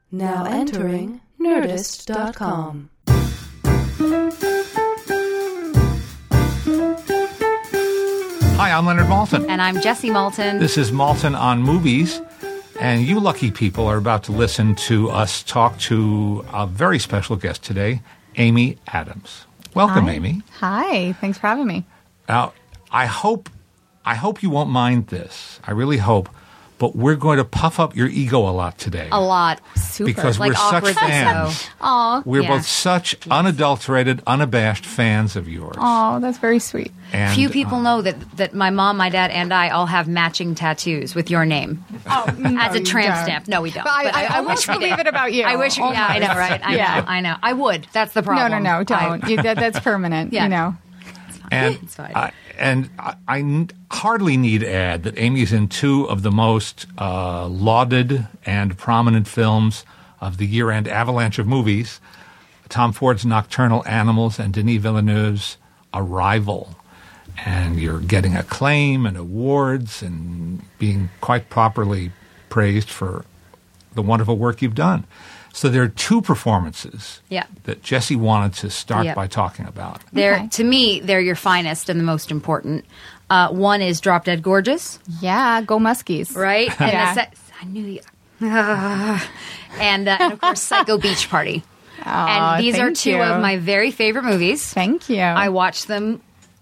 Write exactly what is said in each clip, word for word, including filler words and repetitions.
Now entering Nerdist dot com. Hi, I'm Leonard Maltin. And I'm Jessie Maltin. This is Maltin on Movies. And you lucky people are about to listen to us talk to a very special guest today, Amy Adams. Welcome, Hi. Amy. Hi. Thanks for having me. Now, I hope, I hope you won't mind this. I really hope. But we're going to puff up your ego a lot today. A lot. Super. Because Like we're such awkwardly fans. so. Aw. We're Yeah. both such unadulterated, unabashed fans of yours. Oh, that's very sweet. And, Few people uh, know that, that my mom, my dad, and I all have matching tattoos with your name Oh, no, as a you tramp don't. stamp. No, we don't. But I, But I, I wish won't we did. believe it about you. I wish. Oh, Yeah, I know, right? I Yeah. know. I know. I would. That's the No, problem. no, no, don't. I- You, that, that's permanent, Yeah. you know. And, It's fine. I, and I, I n- hardly need add that Amy's in two of the most uh, lauded and prominent films of the year-end avalanche of movies, Tom Ford's Nocturnal Animals and Denis Villeneuve's Arrival. And you're getting acclaim and awards and being quite properly praised for the wonderful work you've done. So there are two performances Yeah. that Jessie wanted to start Yeah. by talking about. They're Okay. to me, they're your finest and the most important. Uh, one is Drop Dead Gorgeous, Yeah, go Muskies. right? And Yeah. the se- I knew you. and, uh, and of course, Psycho Beach Party. Aw, and these are thank two you. of my very favorite movies. Thank you. I watch them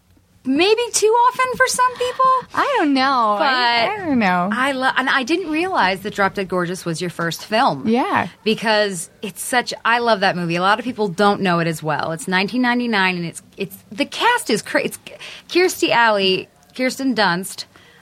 maybe too often for some people. I don't know. But I, I don't know. I love, and I didn't realize that Drop Dead Gorgeous was your first film. Yeah. because it's such. I love that movie. A lot of people don't know it as well. It's nineteen ninety-nine, and it's it's the cast is crazy. It's Kirstie Alley, Kirsten Dunst,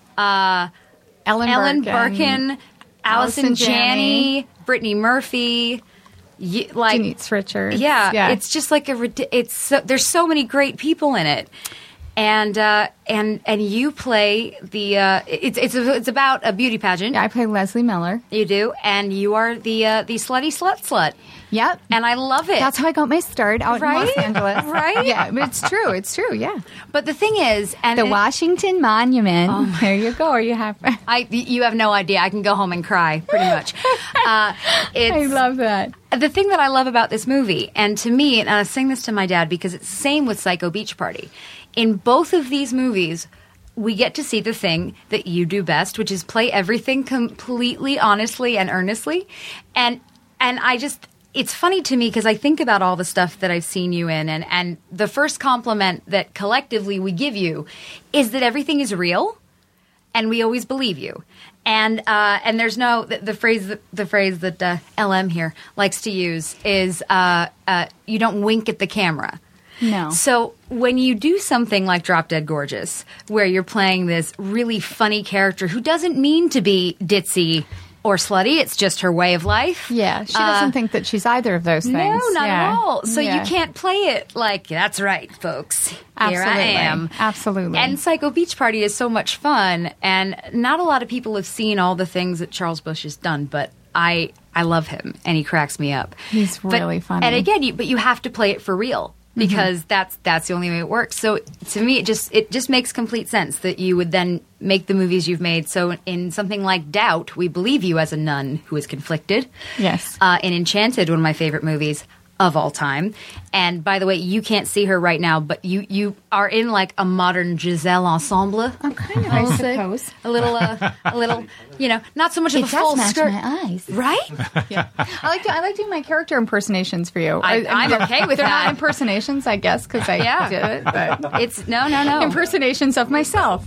uh, Ellen, Ellen Birkin, Birkin, Allison Allison Janney, Janney. Brittany Murphy. You, like Denise Richards. yeah, yeah. it's just like a. ridi- It's so, there's so many great people in it, and uh, and and you play the. Uh, it's it's it's about a beauty pageant. Yeah, I play Leslie Miller. You do, and you are the uh, the slutty slut slut, Yep. and I love it. That's how I got my start out Right? in Los Angeles. Right? Yeah, but it's true. It's true, yeah. But the thing is, and The it- Washington Monument. There you go. Are you happy? I you have no idea. I can go home and cry pretty much. uh, it's, I love that. the thing that I love about this movie, and to me, and I was saying this to my dad because it's the same with Psycho Beach Party. In both of these movies, we get to see the thing that you do best, which is play everything completely honestly and earnestly. And and I just it's funny to me because I think about all the stuff that I've seen you in, and, and the first compliment that collectively we give you is that everything is real, and we always believe you. And uh, and there's no the, the phrase that, the phrase that uh, L M here likes to use is uh, uh, you don't wink at the camera. No. So when you do something like Drop Dead Gorgeous, where you're playing this really funny character who doesn't mean to be ditzy or slutty, it's just her way of life. Yeah, she doesn't think that she's either of those things. No, not Yeah. at all. So Yeah. you can't play it like, that's right, folks. Here Absolutely. I am. Absolutely. And Psycho Beach Party is so much fun, and not a lot of people have seen all the things that Charles Busch has done, but I I love him, and he cracks me up. He's But- really funny. And again, you, but you have to play it for real. Because Mm-hmm. that's that's the only way it works. So to me, it just it just makes complete sense that you would then make the movies you've made. So in something like Doubt, we believe you as a nun who is conflicted. Yes. Uh, in Enchanted, one of my favorite movies of all time. And by the way, you can't see her right now, but you you are in like a modern Giselle ensemble. Oh, kind of, I I'll say. suppose. A little, uh, a little, you know, not so much of It a does full match skirt, my eyes. right? Yeah, I like to, I like doing my character impersonations for you. I- I'm they're- okay with they're that. not impersonations, I guess, because I Yeah. did it. But It's no, no, no. impersonations of myself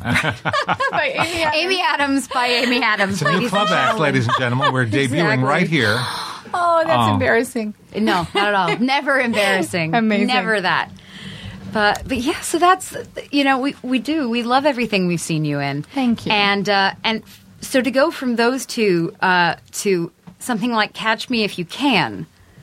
by Amy Adams. Amy Adams by Amy Adams. It's a new club act, ladies and gentlemen. We're debuting Exactly. right here. Oh, that's Oh. embarrassing. No, not at all. Never embarrassing. Amazing. Never that. But but yeah, so that's you know we we do we love everything we've seen you in. Thank you. And uh, and so to go from those two uh, to something like Catch Me If You Can,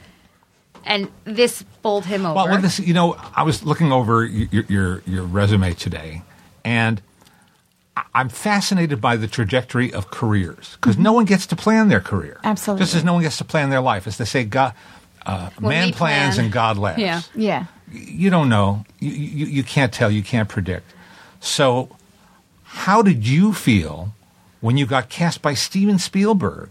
and this bowled him over. Well, well, this, you know, I was looking over your your, your resume today, and I- I'm fascinated by the trajectory of careers because no one gets to plan their career. Absolutely. Just as no one gets to plan their life. As they say, God, uh, When man we plans plan. and God laughs. Yeah. Yeah. You don't know. You, you, you can't tell. You can't predict. So how did you feel when you got cast by Steven Spielberg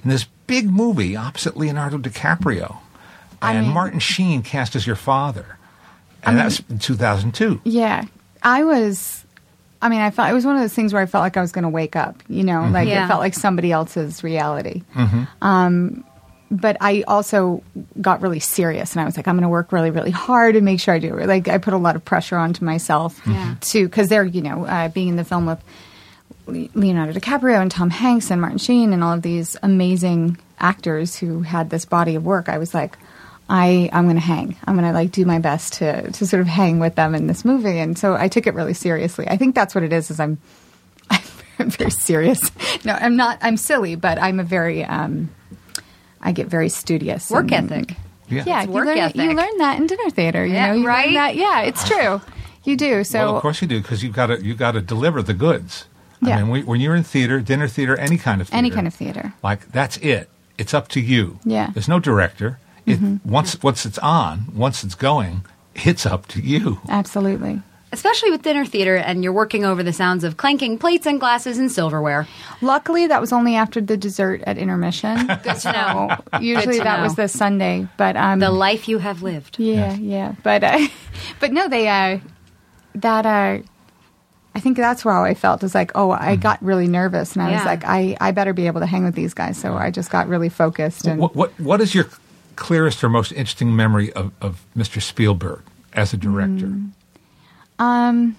in this big movie opposite Leonardo DiCaprio. I And mean- Martin Sheen cast as your father. And that was in two thousand two. Yeah. I was, I mean, I felt, it was one of those things where I felt like I was going to wake up, you know, like Yeah. it felt like somebody else's reality. Um, but I also got really serious and I was like, I'm going to work really, really hard and make sure I do it. Like I put a lot of pressure onto myself Yeah. to, because they're, you know, uh, being in the film with Le- Leonardo DiCaprio and Tom Hanks and Martin Sheen and all of these amazing actors who had this body of work. I was like, I, I'm going to hang. I'm going to like do my best to, to sort of hang with them in this movie. And so I took it really seriously. I think that's what it is, is I'm, I'm very serious. No, I'm not, I'm silly, but I'm a very, um, I get very studious. Work and- ethic. Yeah. Yeah, It's you work learn, ethic. you learn that in dinner theater. You Yeah, know, you learn right? that- yeah, it's true. You do. So Well, of course you do, because you've got to you got to deliver the goods. Yeah. I mean, we, when you're in theater, dinner theater, any kind of theater, Any kind of theater. like that's it. It's up to you. Yeah. There's no director. It, Mm-hmm. once once it's on, once it's going, it's up to you. absolutely. Especially with dinner theater and you're working over the sounds of clanking plates and glasses and silverware. Luckily, that was only after the dessert at intermission. Good to know. So usually Good to that know. was the Sunday, but um, The life you have lived. yeah, yeah, but uh, but no, they uh, that uh, I think that's how I felt. Is like, oh, I got really nervous, and I was Yeah. like, I I better be able to hang with these guys. So I just got really focused and What, what what is your clearest or most interesting memory of, of Mister Spielberg as a director? Mm. Um,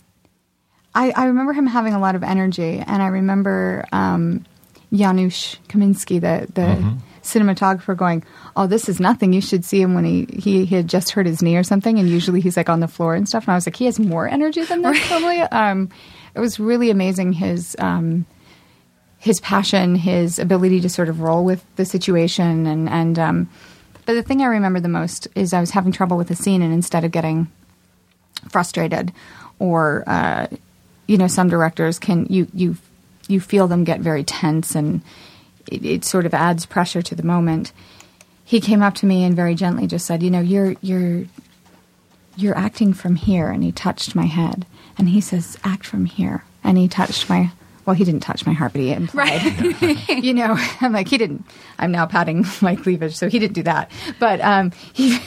I, I remember him having a lot of energy, and I remember um, Janusz Kaminski, the the cinematographer, going, "Oh, this is nothing. You should see him when he, he he had just hurt his knee or something, and usually he's like on the floor and stuff." And I was like, "He has more energy than this, probably." Um, it was really amazing his um, his passion, his ability to sort of roll with the situation, and and um, but the thing I remember the most is I was having trouble with a scene, and instead of getting frustrated or uh, you know, some directors can you you you feel them get very tense and it, it sort of adds pressure to the moment. He came up to me and very gently just said, you know, you're you're you're acting from here, and he touched my head and he says, act from here, and he touched my well, he didn't touch my heart, but he implied, you know, I'm like, he didn't, I'm now patting my cleavage, so he didn't do that. But um, he,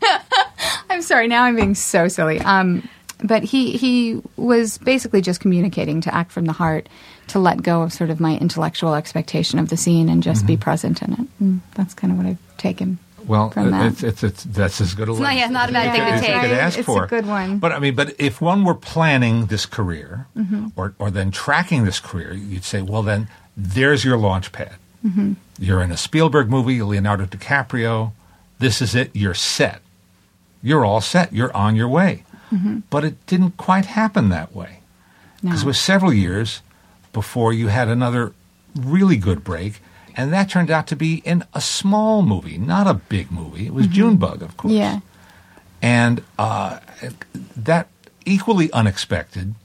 I'm sorry, now I'm being so silly. Um, but he, he was basically just communicating to act from the heart, to let go of sort of my intellectual expectation of the scene and just be present in it. And that's kind of what I've taken. Well, from that. it's, it's, it's, that's as good a not- yeah, not a bad as thing to you could- take. as you could ask It's for. a good one. But I mean, but if one were planning this career, Mm-hmm. or or then tracking this career, you'd say, well, then there's your launch pad. Mm-hmm. You're in a Spielberg movie, Leonardo DiCaprio. This is it. You're set. You're all set. You're on your way. Mm-hmm. But it didn't quite happen that way, because No. it was several years before you had another really good break. And that turned out to be in a small movie, not a big movie. It was Junebug, of course. Mm-hmm. Yeah. And uh, that equally unexpected,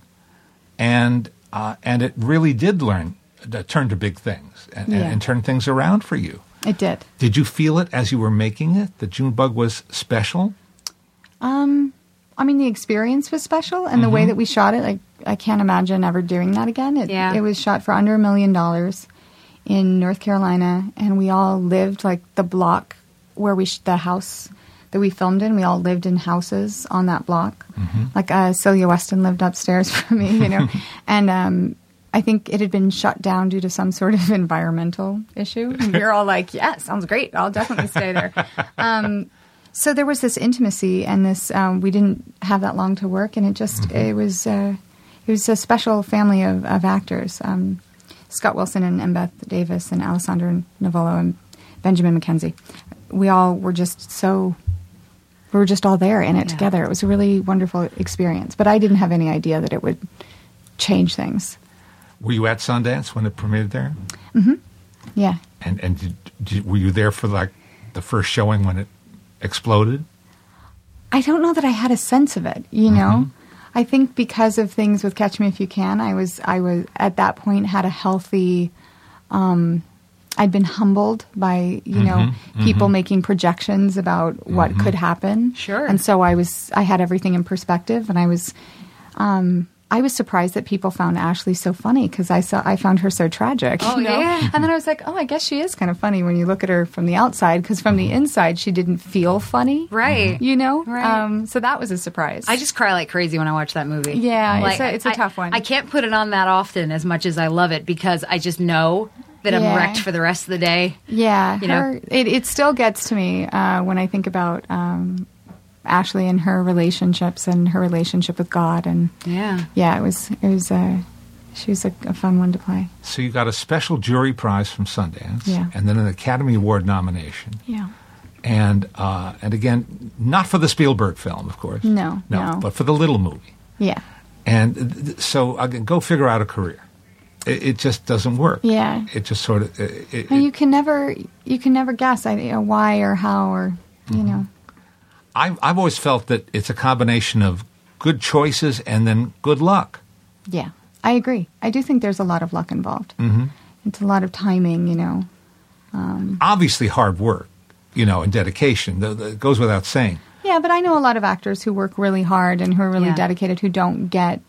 and uh, and it really did learn uh, turn to big things and, and, Yeah. and turn things around for you. It did. Did you feel it as you were making it, that Junebug was special? Um, I mean, the experience was special, and the way that we shot it, like, I can't imagine ever doing that again. It, Yeah. it was shot for under a million dollars in North Carolina, and we all lived, like, the block where we, sh- the house that we filmed in, we all lived in houses on that block. Like, uh, Celia Weston lived upstairs from me, you know, and, um, I think it had been shut down due to some sort of environmental issue. And we were all like, yeah, sounds great. I'll definitely stay there. Um, so there was this intimacy and this, um, we didn't have that long to work, and it just, it was, uh, it was a special family of, of actors. Um, Scott Wilson and, and Beth Davis and Alessandro Navolo and Benjamin McKenzie. We all were just so, we were just all there in it Yeah. together. It was a really wonderful experience, but I didn't have any idea that it would change things. Were you at Sundance when it premiered there? Yeah. And and did, did, were you there for like the first showing when it exploded? I don't know that I had a sense of it, you know. I think because of things with Catch Me If You Can, I was I was at that point had a healthy um I'd been humbled by, you know, people making projections about what could happen. Sure. And so I was I had everything in perspective, and I was um I was surprised that people found Ashley so funny because I saw I found her so tragic. Oh, you know? yeah. And then I was like, oh, I guess she is kind of funny when you look at her from the outside, because from the inside she didn't feel funny. Right. You know? Right. Um, so that was a surprise. I just cry like crazy when I watch that movie. Yeah, Like, it's a, it's a I- tough one. I can't put it on that often as much as I love it because I just know that I'm Yeah. wrecked for the rest of the day. Yeah, You know? her, it, it still gets to me uh, when I think about um, Ashley and her relationships and her relationship with God, and Yeah. yeah, it was it was uh, she was a, a fun one to play. So you got a special jury prize from Sundance, Yeah. and then an Academy Award nomination. Yeah, And uh, and again, not for the Spielberg film, of course. No, no. but for the Little movie. yeah, And th- th- so again, go figure out a career. It, it just doesn't work. Yeah. It just sort of. It, it, and you can never you can never guess I, you know, why or how or you know. I've I've always felt that it's a combination of good choices and then good luck. Yeah, I agree. I do think there's a lot of luck involved. Mm-hmm. It's a lot of timing, you know. Obviously, hard work, you know, and dedication. The, the, it goes without saying. Yeah, but I know a lot of actors who work really hard and who are really Yeah. dedicated who don't get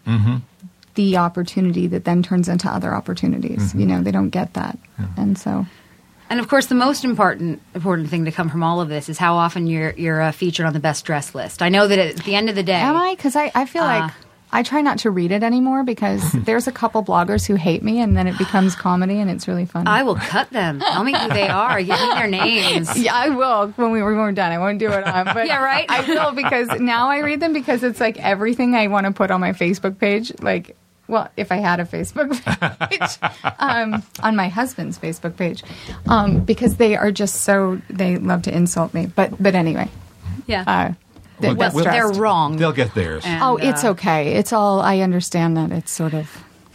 the opportunity that then turns into other opportunities. You know, they don't get that. And so, And of course, the most important important thing to come from all of this is how often you're you're uh, featured on the best dressed list. I know that at the end of the day, am I? Because I, I feel Uh. like I try not to read it anymore because there's a couple bloggers who hate me and then it becomes comedy and it's really funny. I will cut them. Tell me who they are. Give me their names. Yeah, I will when we when we're done. I won't do it on, but Yeah, right? I will because now I read them because it's like everything I want to put on my Facebook page. Like, well, if I had a Facebook page, um, on my husband's Facebook page, um, because they are just so they love to insult me. But but anyway, Yeah. uh, Well, best we'll- They're dressed. wrong. They'll get theirs. And, Oh, it's uh, okay. It's all I understand that it's sort of.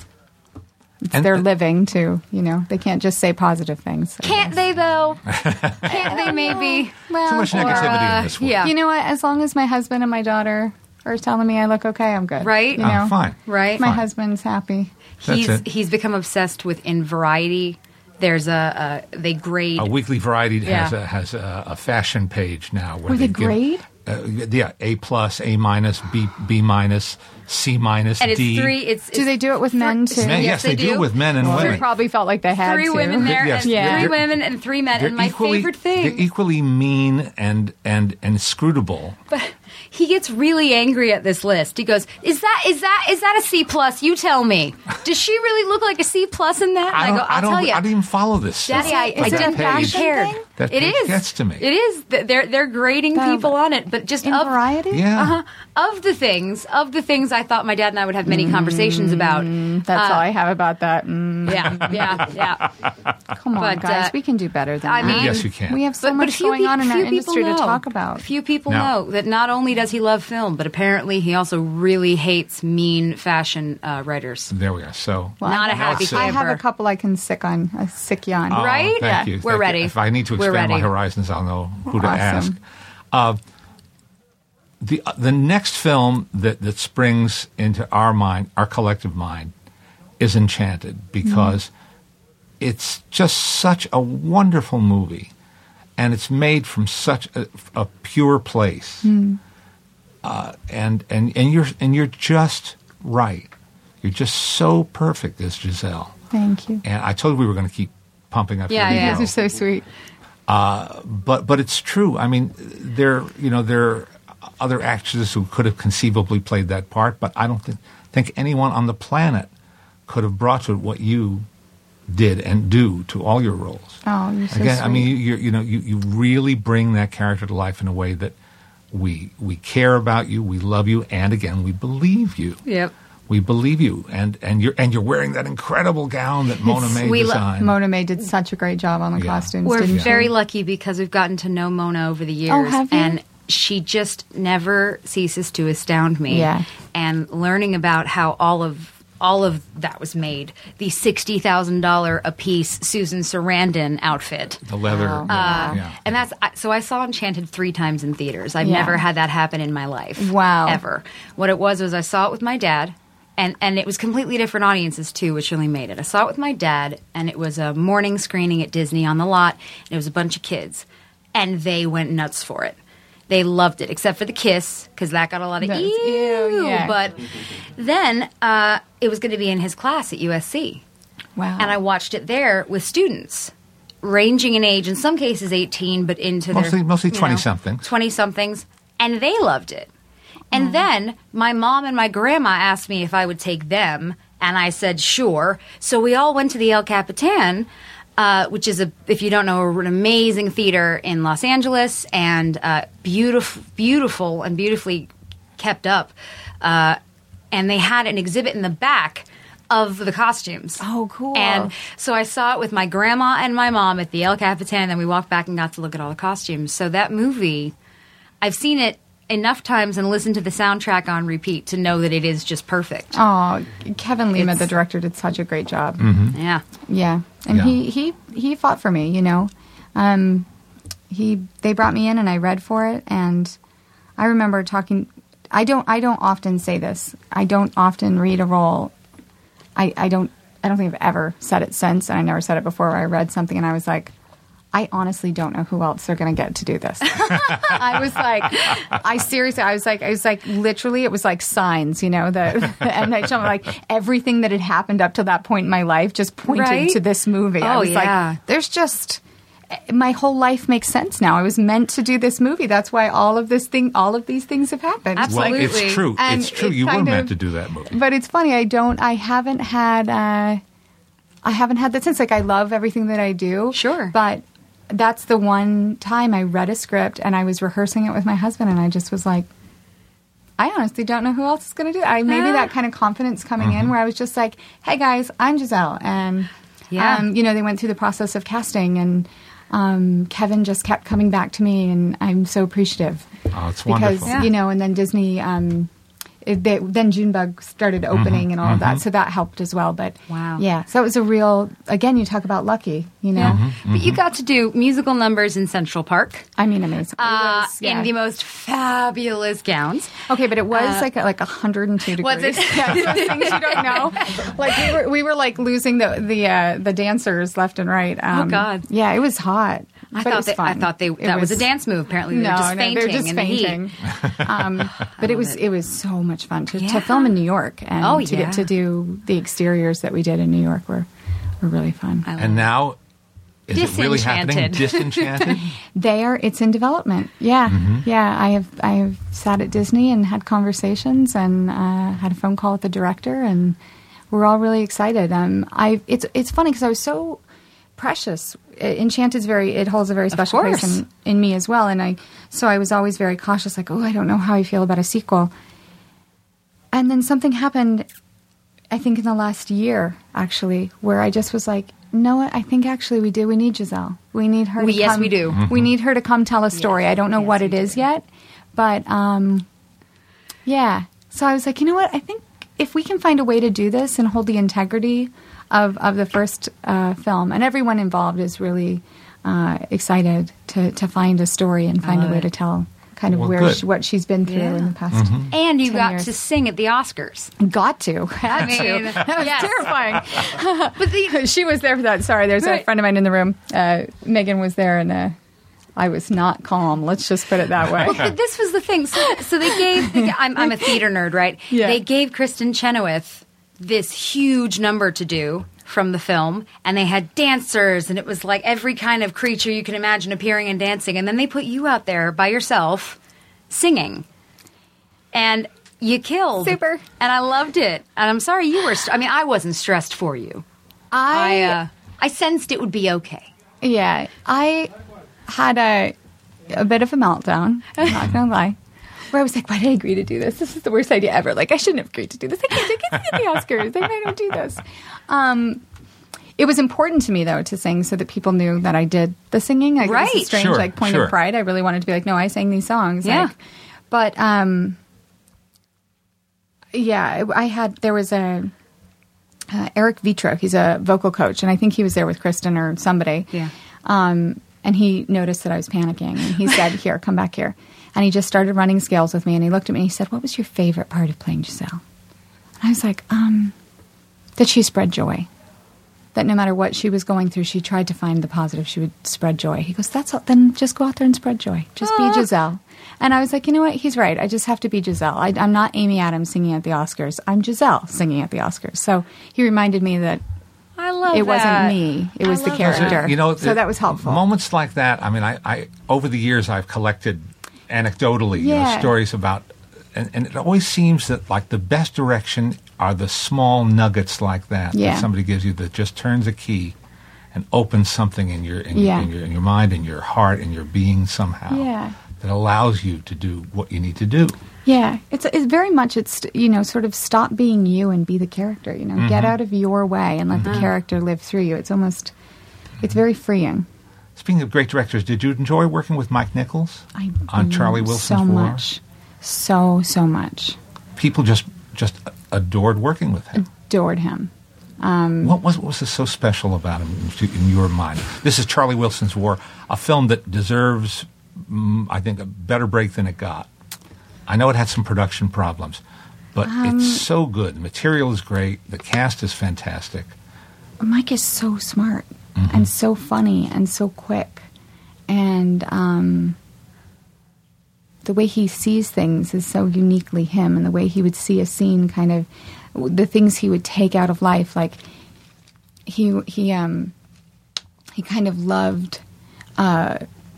It's And- their living too, you know. They can't just say positive things. I Can't guess. they though? Can't they maybe? Well, Too much or, negativity uh, in this world. yeah. You know what? As long as my husband and my daughter are telling me I look okay, I'm good. Right? You Oh, know, fine. Right? My Fine. husband's happy. That's He's it. he's become obsessed with in Variety. There's a, a they grade. A Weekly Variety has Yeah. a has a, a fashion page now where Where they give- grade? Uh, yeah, A plus, A minus, B B minus, C minus, and it's D. three. It's, Do they do it with men too? Men, Yes, yes, they, they do do. with men and Well, they women. probably felt like they had three to. women there, Yes, and Yeah. three they're- women and three men. They're And my equally, favorite They're thing, equally mean and and and inscrutable. but he gets really angry at this list. He goes, "Is that is that is that a C plus? You tell me. Does she really look like a C plus in that?" And I I, don't, go, "I'll I don't, tell you." I don't even follow this Daddy, stuff. I, Is I it a didn't fashion care. thing? That It page is. gets to me. It is. They're they're grading The- people on it, but just In of, Variety? Yeah. uh-huh, of the things of the things I thought my dad and I would have many conversations about. That's Uh, all I have about that. Mm, Yeah, yeah, yeah. come on, But, guys. uh, we can do better than I that. mean, Yes, you can. we have so But, much but few going pe- on in our few people industry to know. talk about. Few people Now- know that not only does he love film, but apparently he also really hates mean fashion uh, writers. There we are. So Well, Not I a have- happy camper. I have a camper. couple I can sick on, uh, sick you on. Oh, Right? Thank Yeah. you. We're Thank you. ready. If I need to We're expand my ready. horizons, I'll know who to Awesome. ask. Uh, the uh, the next film that, that springs into our mind, our collective mind, is Enchanted because it's just such a wonderful movie, and it's made from such a, a pure place. Uh, and and and you're and you're just right. You're just so perfect as Giselle. Thank you. And I told you we were going to keep pumping up Yeah, your yeah. You ego. guys are so sweet. But but it's true. I mean, there you know there are other actresses who could have conceivably played that part, but I don't think, think anyone on the planet could have brought to it what you did and do to all your roles. Oh, you're so Again, sweet. I mean, you you you know you, you really bring that character to life in a way that we we care about you, we love you, and again we believe you. Yep. We believe you, and and you're and you're wearing that incredible gown that Mona May we lo- designed. Mona May did such a great job on the Yeah. costumes. We're didn't very she? lucky because we've gotten to know Mona over the years. Oh, have you? And she just never ceases to astound me. Yeah. And learning about how all of all of that was made. The sixty thousand dollars a piece Susan Sarandon outfit. the leather, Wow. yeah, yeah. And that's I- so I saw Enchanted three times in theaters. I've Yeah. never had that happen in my life. Wow. Ever. What it was was I saw it with my dad. And, and it was completely different audiences, too, which really made it. I saw it with my dad, and it was a morning screening at Disney on the lot, and it was a bunch of kids. And they went nuts for it. They loved it, except for the kiss, because that got a lot of That's- ew. ew, yeah. But then uh, it was going to be in his class at U S C. Wow. And I watched it there with students, ranging in age, in some cases eighteen, but into Mostly- their... mostly you know, twenty-somethings. twenty-somethings, and they loved it. And then my mom and my grandma asked me if I would take them, and I said sure. So we all went to the El Capitan, uh, which is, a, if you don't know, an amazing theater in Los Angeles, and uh, beautiful, beautiful and beautifully kept up. Uh, and they had an exhibit in the back of the costumes. Oh, cool. And so I saw it with my grandma and my mom at the El Capitan, and then we walked back and got to look at all the costumes. So that movie, I've seen it enough times and listened to the soundtrack on repeat to know that it is just perfect. Oh, Kevin Lima, It's- the director, did such a great job. Yeah. Yeah, and Yeah. he he he fought for me. You know, um, he they brought me in and I read for it, and I remember talking. I don't I don't often say this. I don't often read a role. I I don't I don't think I've ever said it since, and I never said it before. Where I read something and I was like, I honestly don't know who else they're going to get to do this. I was like, I seriously, I was like, I was like, literally, it was like Signs, you know, the, the M. Night Shyamalan, like everything that had happened up to that point in my life just pointed Right? to this movie. I Oh, was yeah. like, there's just, my whole life makes sense now. I was meant to do this movie. That's why all of this thing, all of these things have happened. Absolutely. Well, it's true. And It's true. it You were kind meant of- to do that movie. But it's funny. I don't. I haven't had. Uh, I haven't had that since. Like I love everything that I do. Sure. But that's the one time I read a script and I was rehearsing it with my husband, and I just was like, I honestly don't know who else is going to do it. I maybe Ah. that kind of confidence coming in, where I was just like, hey guys, I'm Giselle, and Yeah. um, you know, they went through the process of casting, and um, Kevin just kept coming back to me, and I'm so appreciative. Oh, it's Because, wonderful. Yeah. you know, and then Disney, um, it, they, then Junebug started opening and all of that, so that helped as well. But Wow. yeah, so it was a real, again, you talk about lucky, you know? Yeah. But you got to do musical numbers in Central Park I mean, amazing. It uh, was, yeah. in the most fabulous gowns. Okay, but it was Uh, like like one hundred two degrees. Was it? Yeah, those things you don't know. Like we were, we were like losing the the uh, the dancers left and right. Um, Oh, God. Yeah, it was hot. I but it thought was they, I fun. thought they It that was, a dance move. Apparently, they No, were just no, fainting they're just in fainting. the heat. Um, but it was it. was so much fun to, Yeah. to film in New York, and Oh, to yeah. get to do the exteriors that we did in New York were were really fun. I love And now, is it really happening? Disenchanted. Disenchanted? There, it's in development. Yeah, Mm-hmm. yeah. I have I have sat at Disney and had conversations, and uh, had a phone call with the director, and we're all really excited. Um, I it's it's funny because I was so precious. Enchanted's very it holds a very special place course. in, in me as well, and I so I was always very cautious. Like, oh, I don't know how I feel about a sequel. And then something happened, I think in the last year, actually, where I just was like, no, I think actually we do. We need Giselle. We need her. We- to yes, come, we do. We need her to come tell a story. Yes, I don't know yes, what we it is do. yet, but um, yeah. So I was like, you know what? I think if we can find a way to do this and hold the integrity of of the first uh, film, and everyone involved is really uh, excited to to find a story and find a love way it. to tell kind of Well, where good. she, what she's been through Yeah. in the past. And you ten got years. to sing at the Oscars. Got to. Had I mean, to. That was yes. terrifying. But the, She was there for that. Sorry, there's a Right. friend of mine in the room. Uh, Megan was there, and uh, I was not calm. Let's just put it that way. but this was the thing. So, so they gave. They, I'm, I'm a theater nerd, right? Yeah. They gave Kristen Chenoweth this huge number to do from the film, and they had dancers, and it was like every kind of creature you can imagine appearing and dancing. And then they put you out there by yourself singing, and you killed. Super. And I loved it. And I'm sorry you were. St- I mean, I wasn't stressed for you. I I, uh, I sensed it would be okay. yeah, I had a a bit of a meltdown. I'm not gonna lie. Where I was like, why did I agree to do this? This is the worst idea ever. Like, I shouldn't have agreed to do this. I can't, I can't get the Oscars. I don't do this. Um, it was important to me, though, to sing so that people knew that I did the singing. Like, it was Right. a strange Sure, like point sure. of pride. I really wanted to be like, no, I sang these songs. Yeah. Like, but um, yeah, I had there was a uh, Eric Vitro. He's a vocal coach, and I think he was there with Kristen or somebody. Yeah. Um, and he noticed that I was panicking, and he said, "Here, come back here." And he just started running scales with me, and he looked at me and he said, "What was your favorite part of playing Giselle?" And I was like, "Um, that she spread joy." that no matter what she was going through, she tried to find the positive. She would spread joy. He goes, that's all. Then just go out there and spread joy. Just be Giselle. And I was like, you know what? He's right. I just have to be Giselle. I, I'm not Amy Adams singing at the Oscars. I'm Giselle singing at the Oscars. So he reminded me that I love it that. wasn't me. It I was the love character. that. You know, so that was helpful. Moments like that. I mean, I, I over the years I've collected anecdotally you know, Yeah. stories about, and, and it always seems that like the best direction are the small nuggets like that Yeah. that somebody gives you that just turns a key and opens something in your in, Yeah. your, in your in your mind, in your heart, in your being somehow. Yeah. That allows you to do what you need to do. Yeah, it's it's very much it's you know sort of stop being you and be the character. You know, Mm-hmm. get out of your way and let the character live through you. It's almost it's very freeing. Speaking of great directors, did you enjoy working with Mike Nichols I on Charlie love Wilson's so War? much, so so much. People just just adored working with him. Adored him. What was what was so special about him in, in your mind? This is Charlie Wilson's War, a film that deserves, mm, I think, a better break than it got. I know it had some production problems, but Um, it's so good. The material is great. The cast is fantastic. Mike is so smart and so funny and so quick, and um, the way he sees things is so uniquely him. And the way he would see a scene, kind of the things he would take out of life, like he he um he kind of loved. Uh,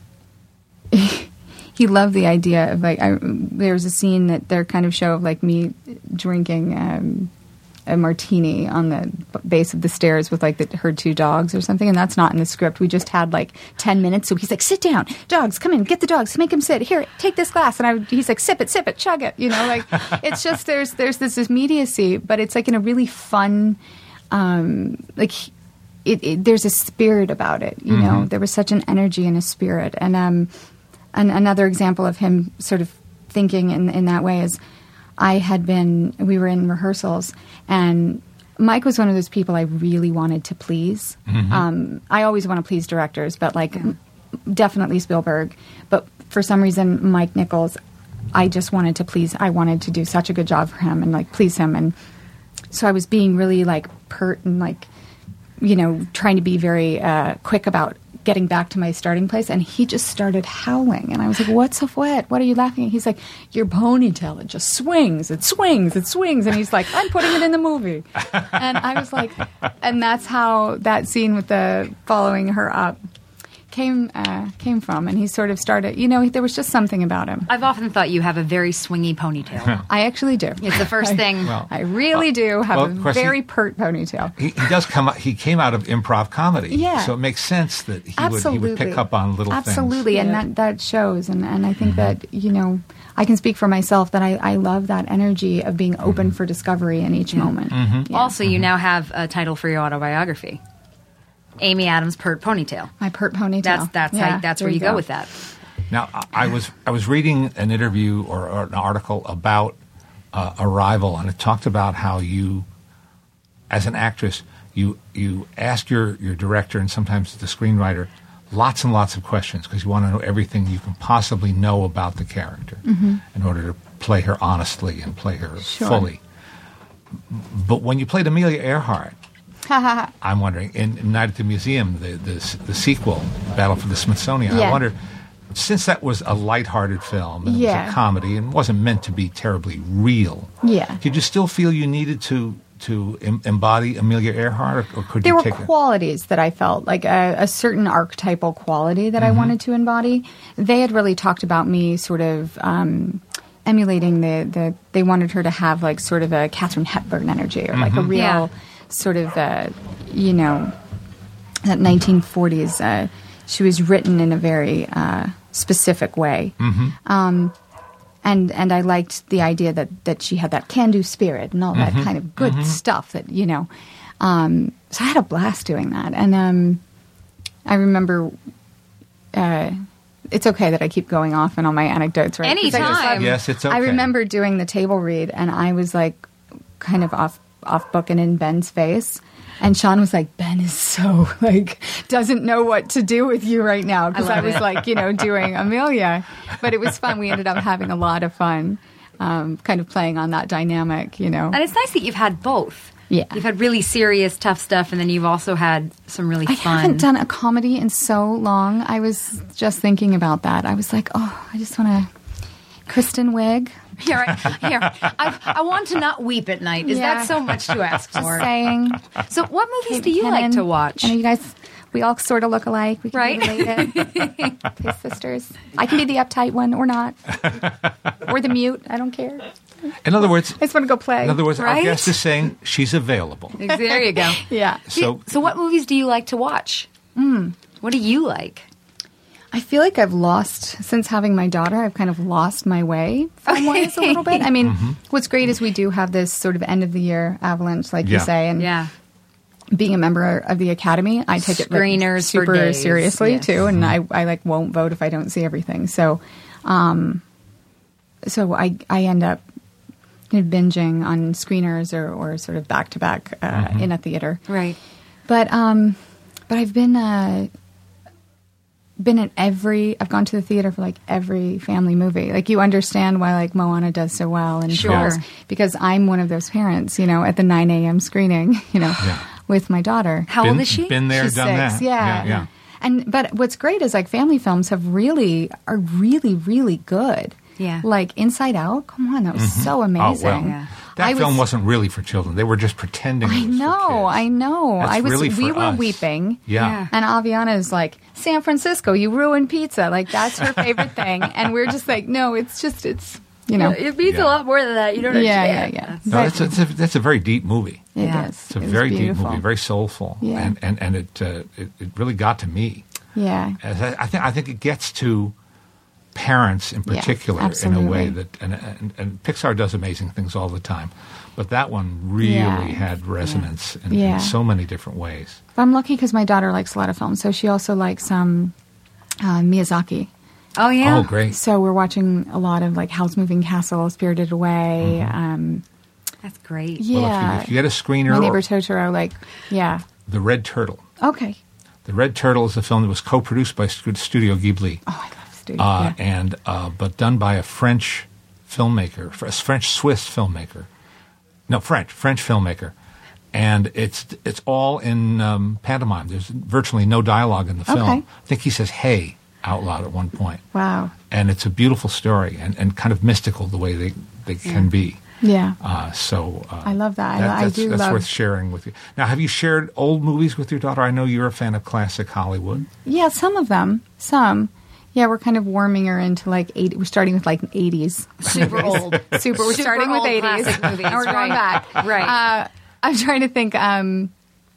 He loved the idea of like I, there's a scene that they're kind of show of like me drinking um, a martini on the b- base of the stairs with like the, her two dogs or something, and that's not in the script. We just had like ten minutes, so he's like, "Sit down, dogs, come in, get the dogs, make them sit. Here, take this glass," and I would, he's like, "Sip it, sip it, chug it," you know, like it's just there's there's this immediacy, but it's like in a really fun, um, like. It, it, there's a spirit about it, you know. There was such an energy and a spirit, and um. And another example of him sort of thinking in, in that way is I had been, we were in rehearsals, and Mike was one of those people I really wanted to please. Mm-hmm. Um, I always want to please directors, but like m- definitely Spielberg. But for some reason, Mike Nichols, I just wanted to please. I wanted to do such a good job for him and like please him. And so I was being really like pert and like, you know, trying to be very uh, quick about getting back to my starting place, and he just started howling, and I was like, "What's up? What? What are you laughing at?" He's like, "Your ponytail, it just swings, it swings, it swings," and he's like, "I'm putting it in the movie," and I was like, and that's how that scene with the following her up came uh, came from, and he sort of started, you know, there was just something about him. I've often thought you have a very swingy ponytail. I actually do. It's the first thing. Well, I really do have well, a of course he- very pert ponytail. He, he does come. He came out of improv comedy, Yeah. so it makes sense that he Absolutely. would he would pick up on little Absolutely, things. and Yeah. that, that shows. And, and I think that, you know, I can speak for myself that I, I love that energy of being open for discovery in each moment. Yeah. Also, you now have a title for your autobiography. Amy Adams' Pert Ponytail. My pert ponytail. That's that's Yeah, how, that's there where you go. with that. Now, I- I was I was reading an interview or, or an article about uh, Arrival, and it talked about how you, as an actress, you you ask your, your director and sometimes the screenwriter lots and lots of questions because you want to know everything you can possibly know about the character in order to play her honestly and play her Sure. fully. But when you played Amelia Earhart, I'm wondering, in, in Night at the Museum, the, the the sequel, Battle for the Smithsonian, Yeah. I wonder, since that was a lighthearted film, and it Yeah. was a comedy, and wasn't meant to be terribly real, Yeah. did you still feel you needed to to em- embody Amelia Earhart, or, or could There you were take it? qualities that I felt, like a, a certain archetypal quality that I wanted to embody. They had really talked about me sort of um, emulating the, the, they wanted her to have like sort of a Katharine Hepburn energy or like a real Yeah. sort of, uh, you know, that nineteen forties, uh, she was written in a very uh, specific way. Um, and and I liked the idea that, that she had that can-do spirit and all that kind of good stuff that, you know. Um, so I had a blast doing that. And um, I remember, uh, it's okay that I keep going off on all my anecdotes, right? 'Cause I just Anytime. love- Yes, it's okay. I remember doing the table read, and I was like kind of off off book and in Ben's face. And Sean was like, Ben is so, like, doesn't know what to do with you right now. Because I, love was it. like, you know, doing Amelia. But it was fun. We ended up having a lot of fun, um, kind of playing on that dynamic, you know. And it's nice that you've had both. Yeah. You've had really serious, tough stuff, and then you've also had some really I fun. haven't done a comedy in so long. I was just thinking about that. I was like, oh, I just want to... Kristen Wiig. Here, I, here. I, I want to not weep at night. Is Yeah. that so much to ask Just for? saying. So what movies Kate do you McKinnon. like to watch? I know you guys, we all sort of look alike. We can Right? be related. Hey, sisters. I can be the uptight one or not. Or the mute. I don't care. In other words, I just want to go play. in other words, our Right? guest is saying she's available. There you go. Yeah. So, So what movies do you like to watch? Mm. What do you like? I feel like I've lost, since having my daughter, I've kind of lost my way film-wise a little bit. I mean, Mm-hmm. what's great is we do have this sort of end-of-the-year avalanche, like you Yeah. say, and Yeah. being a member of the Academy, I take it like, Screeners for super days, seriously yes. too, and Mm-hmm. I, I like won't vote if I don't see everything. So, um, so I I end up kind of binging on screeners or, or sort of back to back Mm-hmm. in a theater. Right. But um, but I've been uh, been in every. I've gone to the theater for like every family movie. Like you understand why like Moana does so well and Sure. Trolls, because I'm one of those parents. You know, at the nine a.m. screening. You know, Yeah. with my daughter. How been, old is she? Been there, She's done six. that. Yeah. yeah, yeah. And but what's great is like family films have really are really really good. Yeah. Like Inside Out. Come on, that was so amazing. Oh well, Yeah. that I film was- wasn't really for children. They were just pretending. I it was for know, kids. I know. That's I was. really we for were us. weeping. Yeah. Yeah. And Aviana is like, San Francisco, you ruined pizza. Like that's her favorite thing. And we're just like, no, it's just it's you know. It means Yeah. a lot more than that. You don't Yeah, understand. yeah, yeah. No, But- that's, a, that's, a, that's a very deep movie. It Yeah. is. It's a It was very deep beautiful. movie, very soulful, Yeah. and and and it, uh, it it really got to me. Yeah. As I, I think I think it gets to parents in Yeah, particular in a absolutely. way that and, and and Pixar does amazing things all the time, but that one really Yeah. had resonance in, Yeah. in so many different ways. But I'm lucky because my daughter likes a lot of films, so she also likes um, uh, Miyazaki. Oh yeah. Oh, great! So we're watching a lot of like Howl's Moving Castle, Spirited Away. Um, That's great. yeah, Well, if you, if you get a screener, My or Neighbor Totoro. Like, yeah. The Red Turtle. Okay. The Red Turtle is a film that was co-produced by Stu- Studio Ghibli. Oh, I love Studio. uh, yeah. and uh, but done by a French filmmaker, a French Swiss filmmaker. No, French French filmmaker, and it's it's all in um, pantomime. There's virtually no dialogue in the film. Okay. I think he says "hey" out loud at one point, Wow. and it's a beautiful story and, and kind of mystical the way they they can be. Yeah. Uh, so uh, I love that. I- I that's, do That's love- worth sharing with you. Now, have you shared old movies with your daughter? I know you're a fan of classic Hollywood. Yeah, some of them. Some. Yeah, we're kind of warming her into like eighty. We're starting with like eighties. Super old. Super. We're Super starting with old eighties. classic movies, And we're going right. back. Right. Uh, I'm trying to think. Um,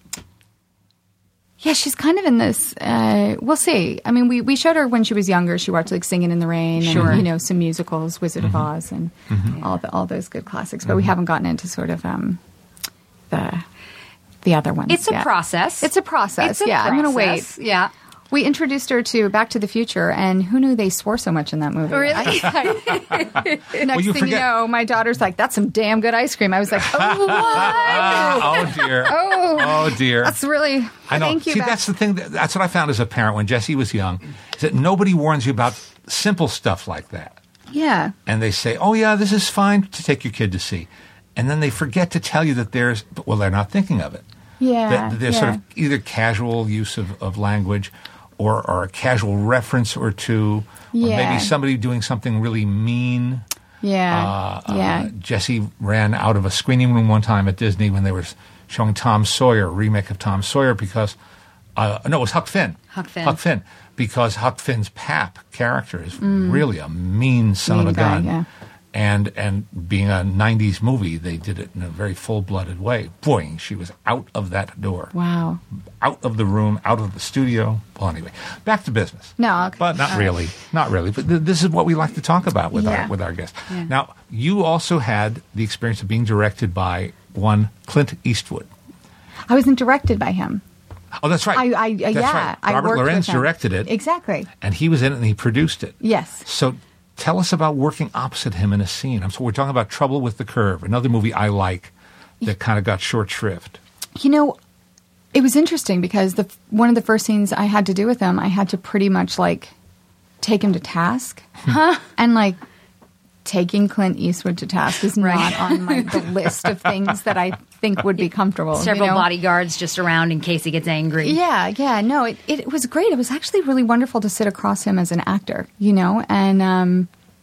yeah, she's kind of in this. Uh, we'll see. I mean, we, we showed her when she was younger. She watched like Singing in the Rain Sure. and, you know, some musicals, Wizard of Oz and all the, all those good classics. But we haven't gotten into sort of um, the the other ones It's a yet. process. It's a process. It's a yeah, I'm going to wait. process. Yeah. We introduced her to Back to the Future, and who knew they swore so much in that movie? Really? Next you thing you forget- know, my daughter's like, "That's some damn good ice cream." I was like, "Oh, what? oh dear! Oh. oh dear! That's really." I know. Thank you. See, Beth. that's the thing. That, that's what I found as a parent when Jessie was young. Is that nobody warns you about simple stuff like that, Yeah, and they say, "Oh yeah, this is fine to take your kid to see," and then they forget to tell you that there's. Well, they're not thinking of it. yeah. That there's yeah. sort of either casual use of, of language, or, or a casual reference or two, or Yeah. maybe somebody doing something really mean. yeah, Uh, yeah. uh, Jessie ran out of a screening room one time at Disney when they were showing Tom Sawyer, a remake of Tom Sawyer, because uh, no, it was Huck Finn. Huck Finn. Huck Finn, because Huck Finn's pap character is really a mean son Mean of a guy, gun. yeah. And and being a nineties movie, they did it in a very full blooded way. Boy, she was out of that door, Wow. out of the room, out of the studio. Well, anyway, back to business. No, okay. But not really, not really. But th- this is what we like to talk about with Yeah. our with our guests. Yeah. Now, you also had the experience of being directed by one Clint Eastwood. I wasn't directed by him. Oh, that's right. I, I, uh, That's yeah. right. I Robert worked Lorenz with him. directed it, Exactly. and he was in it and he produced it. Yes. So, tell us about working opposite him in a scene. I'm so we're talking about Trouble with the Curve, another movie I like that kind of got short shrift. You know, it was interesting because the one of the first scenes I had to do with him, I had to pretty much like take him to task, and like taking Clint Eastwood to task is not on my the list of things that I think would be comfortable. Several you know? bodyguards just around in case he gets angry. Yeah, yeah. No, it, it, it was great. It was actually really wonderful to sit across him as an actor, you know, and um,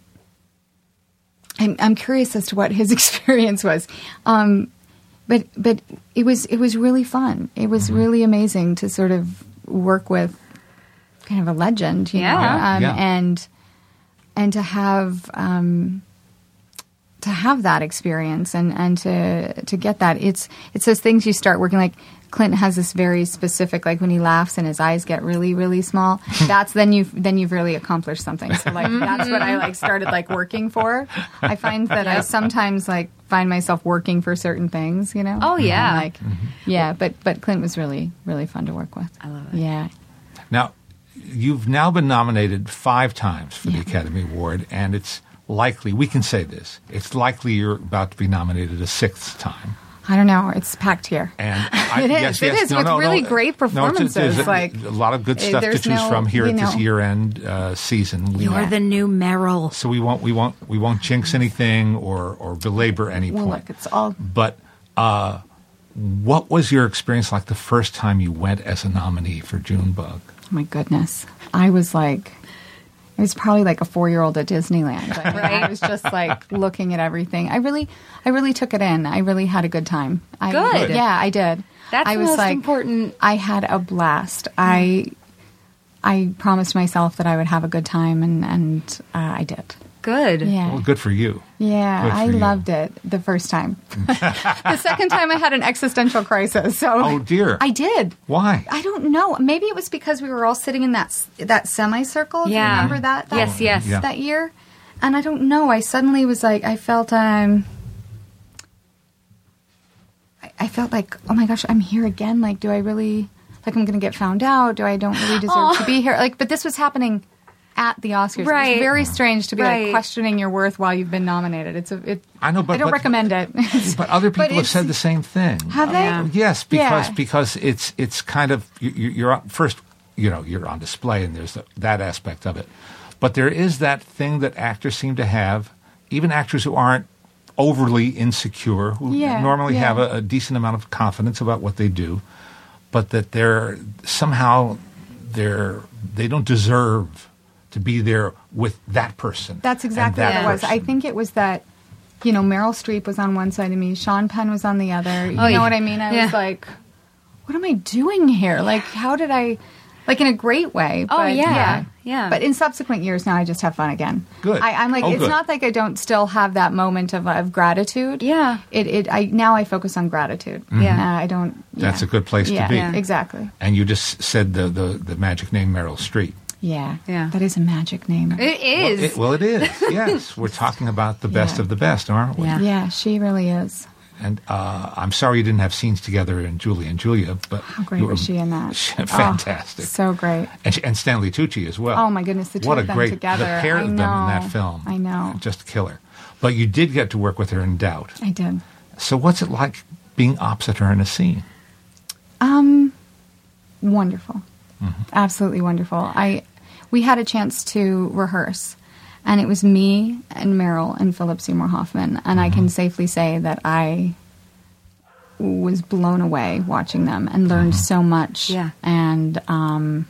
I'm, I'm curious as to what his experience was. Um, but but it was it was really fun. It was Mm-hmm. really amazing to sort of work with kind of a legend, you Yeah. know, Yeah, um, yeah. and and to have um, to have that experience and, and to to get that. It's it's those things you start working like. Clint has this very specific, like when he laughs and his eyes get really, really small. That's then you've then you've really accomplished something. So like that's what I like started like working for. I find that I sometimes like find myself working for certain things, you know. Oh, yeah. And, like yeah, but but Clint was really really fun to work with. I love it. Yeah. Now, you've now been nominated five times for the Academy Award, and it's likely, we can say this, it's likely you're about to be nominated a sixth time. I don't know. It's packed here. And I, It is. yes, It yes. is, No, with no, really no. great No, it's- performances, there's a, like, a lot of good eh, stuff to there's choose no- from here you at this know. year-end uh, season. We- You're the new Meryl. So we won't we won't we won't jinx anything or or belabor any Well, point. look, it's all But uh, what was your experience like the first time you went as a nominee for Junebug? oh my goodness. I was like, I was probably like a four-year-old at Disneyland. I, mean, Right. I was just like looking at everything. I really, I really took it in. I really had a good time. I, Good. Yeah, I did. That's I the was most like, important. I had a blast. I, I promised myself that I would have a good time, and and uh, I did. Good. Yeah. Well, good for you. Yeah, Good for I you. loved it the first time. The second time, I had an existential crisis. So Oh, dear. I did. Why? I don't know. Maybe it was because we were all sitting in that s- that semicircle. If you Yeah. remember that? that Yes, yes. Yeah. That year, and I don't know. I suddenly was like, I felt um, I, I felt like, oh my gosh, I'm here again. Like, do I really? Like, I'm going to get found out. Do I don't really deserve to be here? Like, but this was happening at the Oscars. It Right. was very strange to be Right. like questioning your worth while you've been nominated. It's a, it. I know, but- I don't but- recommend it. But other people have it's- said the same thing. Have they? Yeah. Yes, because Yeah. because it's it's kind of you, you- you're on, first, you know, you're on display, and there's the, that aspect of it. But there is that thing that actors seem to have, even actors who aren't overly insecure, who Yeah, normally yeah. have a, a decent amount of confidence about what they do, but that they're somehow they're they don't deserve to be there with that person. That's and exactly that what it was. person. I think it was that, you know, Meryl Streep was on one side of me, Sean Penn was on the other. You Oh, know yeah. what I mean? I Yeah. was like, what am I doing here? Like, how did I, like in a great way. Oh, but, yeah. Yeah. But in subsequent years now, I just have fun again. Good. I, I'm like, Oh, it's good. not like I don't still have that moment of, of gratitude. Yeah. It, it, I, now I focus on gratitude. Yeah. Uh, I don't. That's yeah. a good place to yeah, be. Yeah, exactly. And you just said the, the, the magic name Meryl Streep. Yeah. Yeah. That is a magic name. It is. Well it, well, it is. Yes, we're talking about the best Yeah. of the best, aren't we? Yeah. Yeah, she really is. And uh, I'm sorry you didn't have scenes together in Julie and Julia, but How great you were was she in that? Fantastic. Oh, so great. and, she, and Stanley Tucci as well. Oh, my goodness, the two what of a them great, together. The pair I of them in that know. film. I know. Just killer. But you did get to work with her in Doubt. I did. So what's it like being opposite her in a scene? Um, wonderful. Mm-hmm. Absolutely wonderful. I we had a chance to rehearse, and it was me and Meryl and Philip Seymour Hoffman, and I Mm-hmm. can safely say that I was blown away watching them and learned Mm-hmm. so much. Yeah. And um,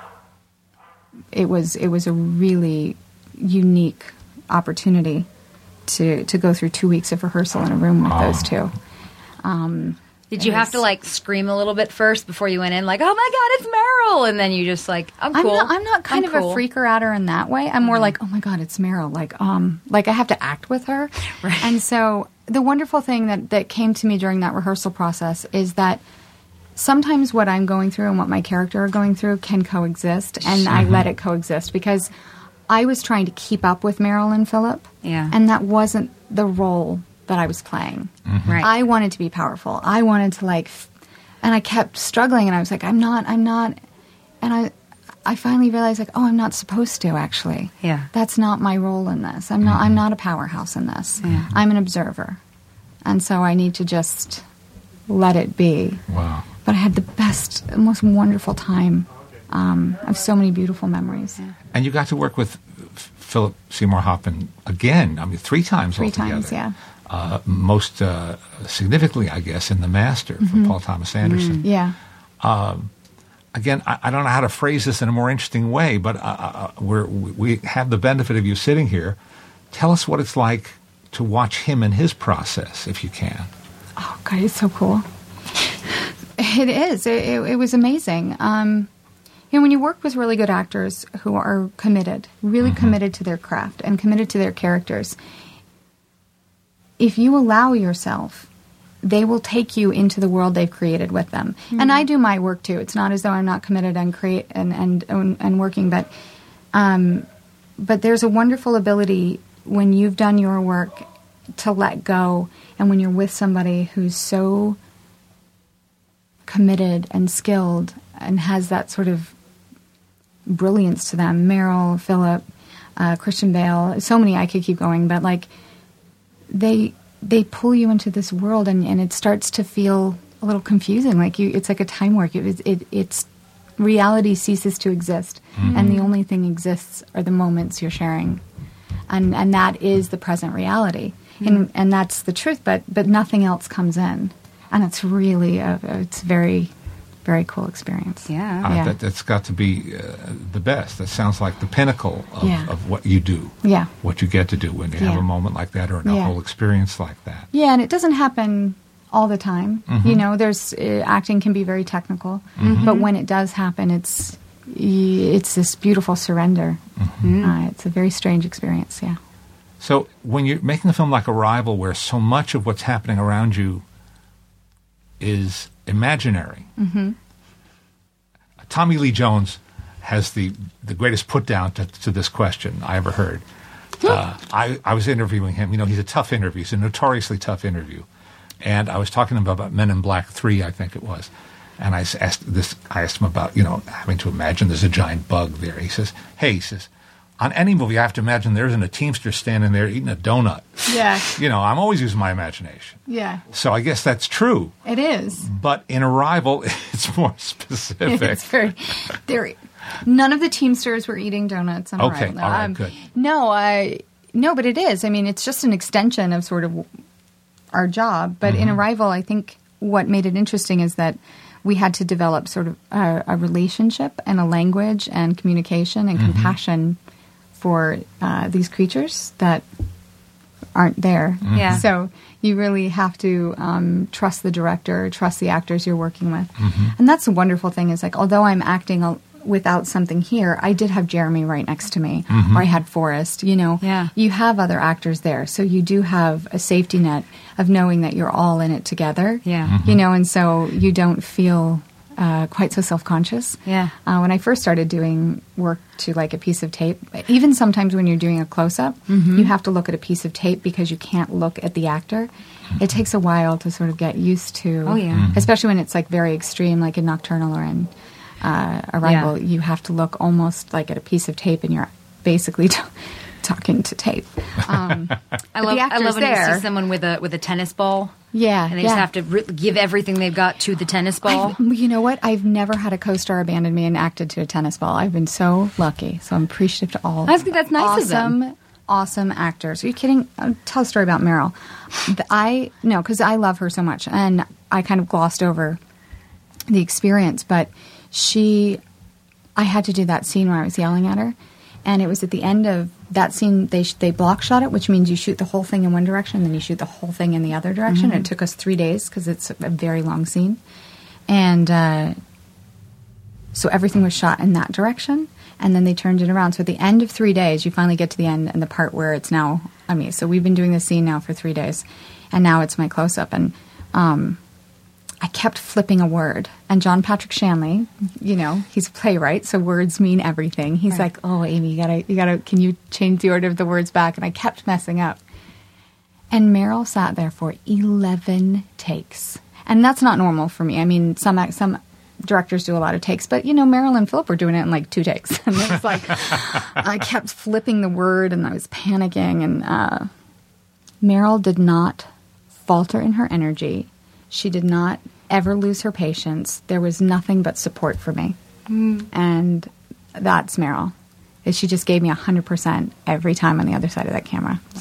it was it was a really unique opportunity to to go through two weeks of rehearsal in a room with those two. Um, Did you have to like scream a little bit first before you went in, like, "Oh my God, it's Meryl," and then you just like, "I'm I'm cool." not, I'm not kind I'm of cool. a freaker outer in that way. I'm more like, oh my God, it's Meryl. Like, um, like I have to act with her. Right. And so the wonderful thing that, that came to me during that rehearsal process is that sometimes what I'm going through and what my character are going through can coexist, and I let it coexist because I was trying to keep up with Meryl and Philip. Yeah. And that wasn't the role that I was playing. Right. I wanted to be powerful. I wanted to like, f- and I kept struggling, and I was like, I'm not, I'm not, and I, I finally realized like, oh, I'm not supposed to actually. Yeah. That's not my role in this. I'm not, I'm not a powerhouse in this. Yeah. I'm an observer, and so I need to just let it be. Wow. But I had the best, most wonderful time. Um, I have so many beautiful memories. And you got to work with F- Philip Seymour Hoffman again. I mean, three times Three altogether. times, yeah. uh, most uh, significantly, I guess, in The Master Mm-hmm. from Paul Thomas Anderson. Mm. Yeah. Again, I, I don't know how to phrase this in a more interesting way, but uh, uh, we're, we have the benefit of you sitting here. Tell us what it's like to watch him in his process, if you can. Oh, God, it's so cool. It is. It, it, it was amazing. Um, you know, when you work with really good actors who are committed, really Mm-hmm. committed to their craft and committed to their characters, if you allow yourself, they will take you into the world they've created with them. Mm-hmm. And I do my work too. It's not as though I'm not committed and create and and and, and working, but um, but there's a wonderful ability when you've done your work to let go, and when you're with somebody who's so committed and skilled and has that sort of brilliance to them. Meryl, Philip, uh, Christian Bale, so many, I could keep going, but like they they pull you into this world, and, and it starts to feel a little confusing. Like you, it's like a time warp. It, it, it's reality ceases to exist, mm-hmm. and the only thing exists are the moments you're sharing, and and that is the present reality, mm-hmm. and and that's the truth. But but nothing else comes in, and it's really a, it's very. Very cool experience. Yeah. Uh, yeah. that, that's got to be uh, the best. That sounds like the pinnacle of, Yeah. of what you do. Yeah. What you get to do when you have Yeah. a moment like that or a Yeah. whole experience like that. Yeah, and it doesn't happen all the time. Mm-hmm. You know, there's uh, acting can be very technical, Mm-hmm. but when it does happen, it's y- it's this beautiful surrender. Mm-hmm. Uh, it's a very strange experience. Yeah. So when you're making a film like Arrival, where so much of what's happening around you is imaginary, Mm-hmm. Tommy Lee Jones has the, the greatest put down to, to this question I ever heard. Uh, I, I was interviewing him. You know, he's a tough interview. It's a notoriously tough interview. And I was talking to him about Men in Black three, I think it was. And I s- asked this. I asked him about, you know, having to imagine there's a giant bug there. He says, hey, he says, on any movie, I have to imagine there isn't a Teamster standing there eating a donut. Yeah. You know, I'm always using my imagination. Yeah. So I guess that's true. It is. But in Arrival, it's more specific. It's very. There. None of the Teamsters were eating donuts. On Okay, Arrival. all right, Um, good. No, I no, but it is. I mean, it's just an extension of sort of our job. But Mm-hmm. in Arrival, I think what made it interesting is that we had to develop sort of a, a relationship and a language and communication and Mm-hmm. compassion for uh, these creatures that aren't there. Mm-hmm. Yeah. So you really have to um, trust the director, trust the actors you're working with. Mm-hmm. And that's the wonderful thing is like, although I'm acting a, without something here, I did have Jeremy right next to me, Mm-hmm. or I had Forrest, you know. Yeah. You have other actors there. So you do have a safety net of knowing that you're all in it together. Yeah. Mm-hmm. You know, and so you don't feel uh, quite so self-conscious. Yeah. Uh, when I first started doing work to like a piece of tape, even sometimes when you're doing a close-up, Mm-hmm. you have to look at a piece of tape because you can't look at the actor. It takes a while to sort of get used to. Oh, yeah. Mhm. Especially when it's like very extreme, like in Nocturnal or in uh, Arrival, Yeah. you have to look almost like at a piece of tape and you're basically t- talking to tape. Um, I but love, the I actor's love when there. you see someone with a with a tennis ball. Yeah, And they yeah. just have to re- give everything they've got to the tennis ball. I've- you know what? I've never had a co-star abandon me and acted to a tennis ball. I've been so lucky. So I'm appreciative to all. I think that's nice of them. awesome, awesome actors. Are you kidding? Uh, tell a story about Meryl. The- I no, because I love her so much, and I kind of glossed over the experience. But she, I had to do that scene where I was yelling at her, and it was at the end of that scene. They sh- they block shot it, which means you shoot the whole thing in one direction, then you shoot the whole thing in the other direction. Mm-hmm. It took us three days because it's a very long scene, and uh, so everything was shot in that direction, and then they turned it around. So at the end of three days, you finally get to the end and the part where it's now on me. So we've been doing this scene now for three days, and now it's my close up, and um, I kept flipping a word. And John Patrick Shanley, you know, he's a playwright, so words mean everything. He's Right. like, "Oh, Amy, you gotta, you gotta, can you change the order of the words back?" And I kept messing up. And Meryl sat there for eleven takes, and that's not normal for me. I mean, some act- some directors do a lot of takes, but you know, Meryl and Philip were doing it in like two takes, and it was like I kept flipping the word, and I was panicking. And uh, Meryl did not falter in her energy. She did not ever lose her patience. There was nothing but support for me. Mm. And that's Meryl. She just gave me one hundred percent every time on the other side of that camera. So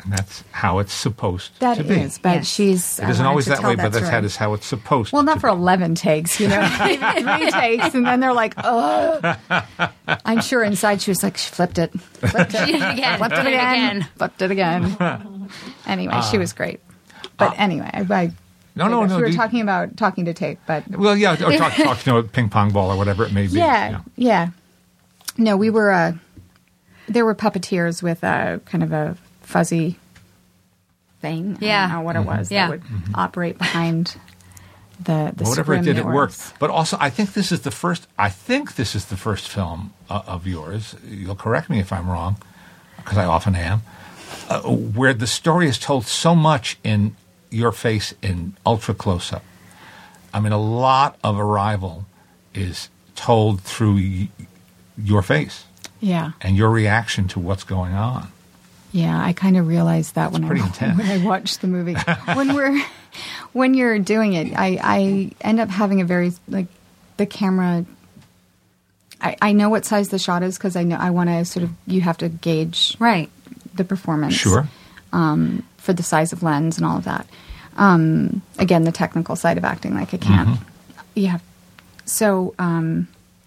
And that's how it's supposed That to be. is, but Yes. she's. It I isn't wanted always to that tell way, but that's right. how, that's how it's supposed Well, to not for be. eleven takes, you know, maybe three takes, and then they're like, "Oh." I'm sure inside she was like, "She flipped it, flipped it, Again, flipped it did it again, again. flipped it again." Anyway, she was great. But anyway, I, I No, no, no. we were do- talking about talking to tape, but Well, yeah, or talk, talk to a ping pong ball or whatever it may be. yeah, yeah. No, we were. Uh, there were puppeteers with a kind of a fuzzy thing. I Yeah. don't know what it was Yeah. that would operate behind the the Whatever it scrim did, it that worked. was- But also, I think this is the first. I think this is the first film uh, of yours. You'll correct me if I'm wrong, because I often am. Uh, where the story is told so much in your face in ultra close up. I mean, a lot of Arrival is told through y- your face Yeah. and your reaction to what's going on. Yeah, I kind of realized that when I, pretty intense. when I watched the movie. when we're when you're doing it, I, I end up having a very like the camera. I, I know what size the shot is because I know I want to sort of you have to gauge Right. the performance Sure. um, for the size of lens and all of that. Um, again, the technical side of acting, like I can't. Yeah. So, um,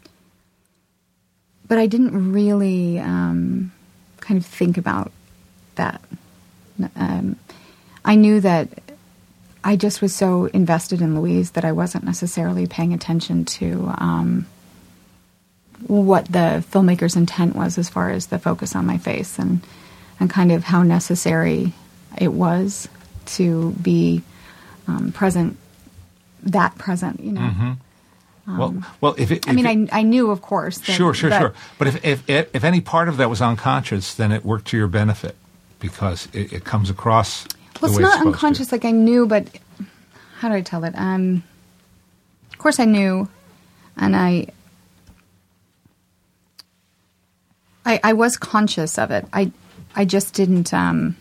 but I didn't really um, kind of think about that. Um, I knew that I just was so invested in Louise that I wasn't necessarily paying attention to um, what the filmmaker's intent was as far as the focus on my face and and kind of how necessary it was to be um, present, that present, you know. well, well, if it, I mean, if it- I, I knew, of course. That, Sure, sure, but- sure. But if, if if if any part of that was unconscious, then it worked to your benefit because it, it comes across. Well, the it's way not supposed to. unconscious. Like I knew, but how do I tell it? Um, of course, I knew, and I, I, I was conscious of it. I, I just didn't. Um,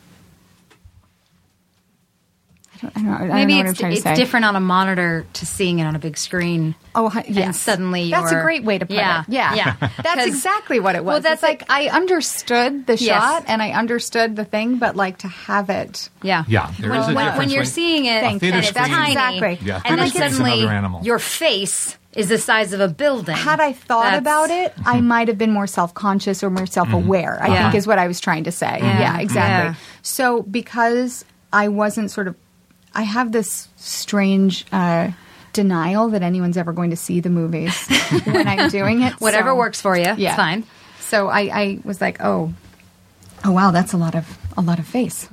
I don't, I don't, I don't Maybe know what I'm it's, trying to it's say. different on a monitor to seeing it on a big screen. Oh, hi- yes. suddenly that's you're- a great way to put Yeah, it. Yeah, yeah. That's 'Cause- exactly what it was. well, that's It's like I understood the Yes. shot and I understood the thing, but like to have it. Yeah. Yeah, there when, is a when, difference when you're when- seeing it, Thank you. and it's Theater tiny, Exactly. Yeah, and then theater screen's suddenly another animal. your face is the size of a building. Had I thought That's- about it, I might have been more self-conscious or more self-aware. I Yeah. think is what I was trying to say. Yeah. Yeah, exactly. Yeah. So because I wasn't sort of, I have this strange uh, denial that anyone's ever going to see the movies when I'm doing it. Whatever So- works for you, Yeah. it's fine. So I, I was like, oh, oh wow, that's a lot of a lot of face.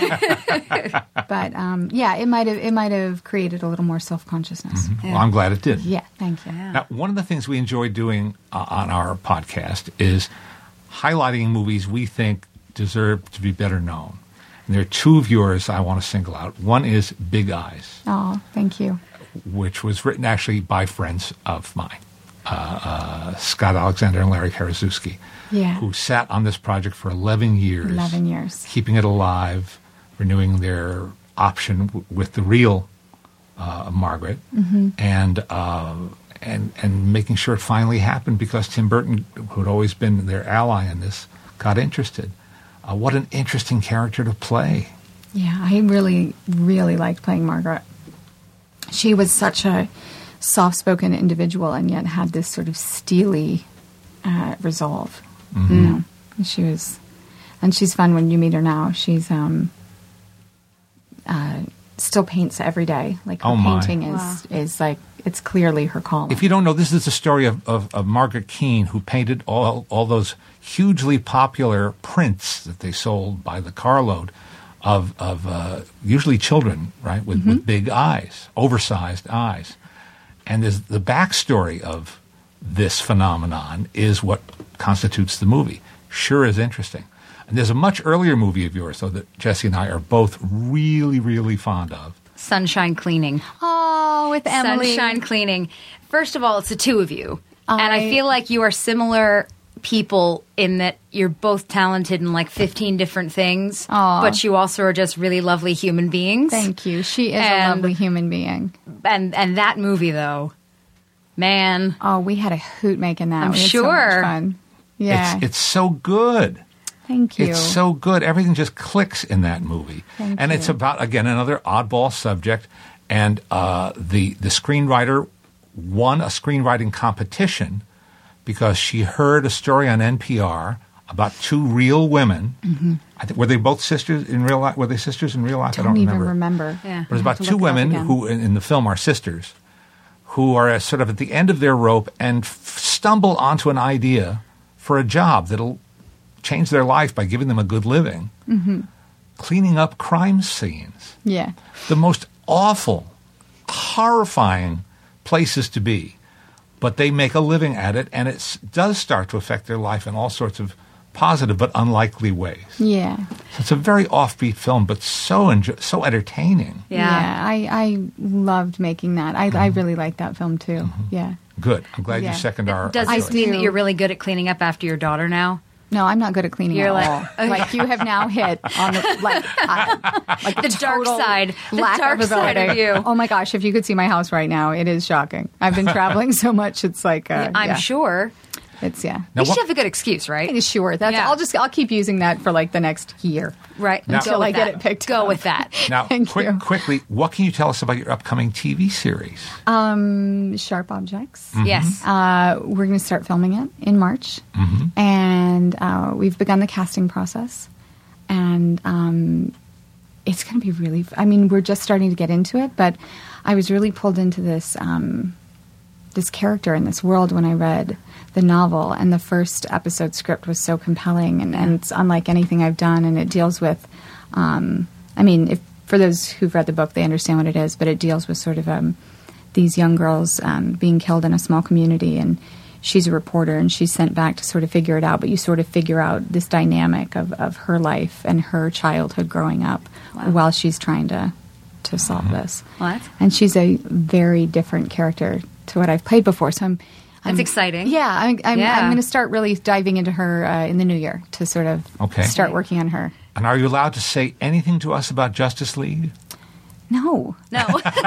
But um, yeah, it might have it might have created a little more self consciousness. Well, I'm glad it did. Yeah, thank you. Now, one of the things we enjoy doing uh, on our podcast is highlighting movies we think deserve to be better known. And there are two of yours I want to single out. One is Big Eyes, Oh, thank you. which was written actually by friends of mine, uh, uh, Scott Alexander and Larry Karaszewski, Yeah. who sat on this project for eleven years. Eleven years. Keeping it alive, renewing their option w- with the real uh, Margaret, Mm-hmm. and uh, and and making sure it finally happened because Tim Burton, who had always been their ally in this, got interested. Uh, what an interesting character to play. Yeah, I really, really liked playing Margaret. She was such a soft-spoken individual, and yet had this sort of steely uh, resolve. Mm-hmm. You know, she was, and she's fun when you meet her now. She's um, uh, still paints every day. Like her Oh, my. painting is Wow. is like it's clearly her calling. If you don't know, this is the story of, of, of Margaret Keane, who painted all all those hugely popular prints that they sold by the carload of of uh, usually children, right, with, with big eyes, oversized eyes. And there's the backstory of this phenomenon is what constitutes the movie. Sure is interesting. And there's a much earlier movie of yours, though, that Jesse and I are both really, really fond of. Sunshine Cleaning. oh, with Emily, Sunshine Cleaning. First of all, it's the two of you. and I I- feel like you are similar people in that you're both talented in like fifteen different things, Aw. but you also are just really lovely human beings. Thank you. She is a And- lovely human being. And and that movie though, man, Oh, we had a hoot making that. I'm We had so sure. much fun. Yeah. It's, it's so good. Thank you. It's so good. Everything just clicks in that movie. Thank and you. it's about, again, another oddball subject. And uh, the, the screenwriter won a screenwriting competition because she heard a story on N P R about two real women. Mm-hmm. I think, were they both sisters in real life? Were they sisters in real life? Don't I don't even remember. remember. Yeah. But it's about to two look it up women again. who, in, in the film, are sisters, who are uh, sort of at the end of their rope and f- stumble onto an idea for a job that'll change their life by giving them a good living, mm-hmm. cleaning up crime scenes. Yeah. The most awful, horrifying places to be. But they make a living at it, and it does start to affect their life in all sorts of positive but unlikely ways. Yeah. So it's a very offbeat film, but so enjo- so entertaining. Yeah. I, I loved making that. I, I really liked that film too. Mm-hmm. Yeah. Good. I'm glad Yeah. you second our. Does our this choice. mean that do. you're really good at cleaning up after your daughter now? No, I'm not good at cleaning You're at like- all. Like you have now hit on the like, uh, like The dark total side. The lack dark of side of ability. you. Oh my gosh! If you could see my house right now, it is shocking. I've been traveling so much; it's like uh, I'm yeah. sure. It's yeah. Now, you should what- have a good excuse, right? Sure. That's. Yeah. I'll just. I'll keep using that for like the next year. Right. Now- Go Until with I get that. it picked Go up. with that. Now, Thank quick, you. quickly, what can you tell us about your upcoming T V series? Um, Sharp Objects. Mm-hmm. Yes. Uh, we're going to start filming it in March, Mm-hmm. and uh, we've begun the casting process, and um, it's going to be really. I mean, we're just starting to get into it, but I was really pulled into this um, this character in this world when I read the novel, and the first episode script was so compelling, and, and it's unlike anything I've done, and it deals with. Um, I mean, if for those who've read the book, they understand what it is, but it deals with sort of um, these young girls um, being killed in a small community, and she's a reporter, and she's sent back to sort of figure it out, but you sort of figure out this dynamic of, of her life and her childhood growing up Wow. while she's trying to to solve this. What? And she's a very different character to what I've played before, so I'm... That's I'm- exciting. Yeah, I'm, I'm, Yeah. I'm going to start really diving into her uh, in the new year to sort of Okay. start working on her. And are you allowed to say anything to us about Justice League? No, No.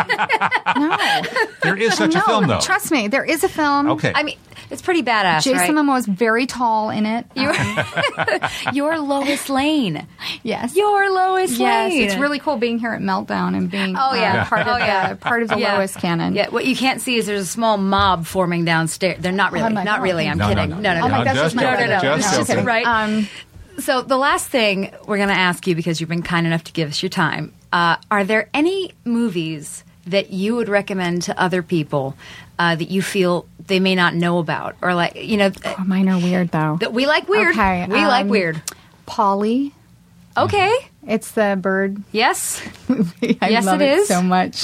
no. There is such no, a film, though. Trust me, there is a film. Okay. I mean, it's pretty badass, Jason right? Momoa is very tall in it. You're, Um, you're Lois Lane. yes. You're Lois Yes, Lane. it's really cool being here at Meltdown and being Oh, yeah. uh, part of Oh, yeah. the part of the Yeah. Lois canon. Yeah, what you can't see is there's a small mob forming downstairs. They're not really. Oh my not God. really. I'm No, no, kidding. no. No, no, no. Oh my No, gosh, just that's my joking, brother. just No, joking. kidding. Right. Um, So the last thing we're going to ask you, because you've been kind enough to give us your time, uh, are there any movies that you would recommend to other people uh, that you feel they may not know about, or like you know oh, mine are weird though. that we like weird. Okay, we like um, weird. Polly. Okay. It's the bird Yes. movie. I Yes, love it it, is. so much.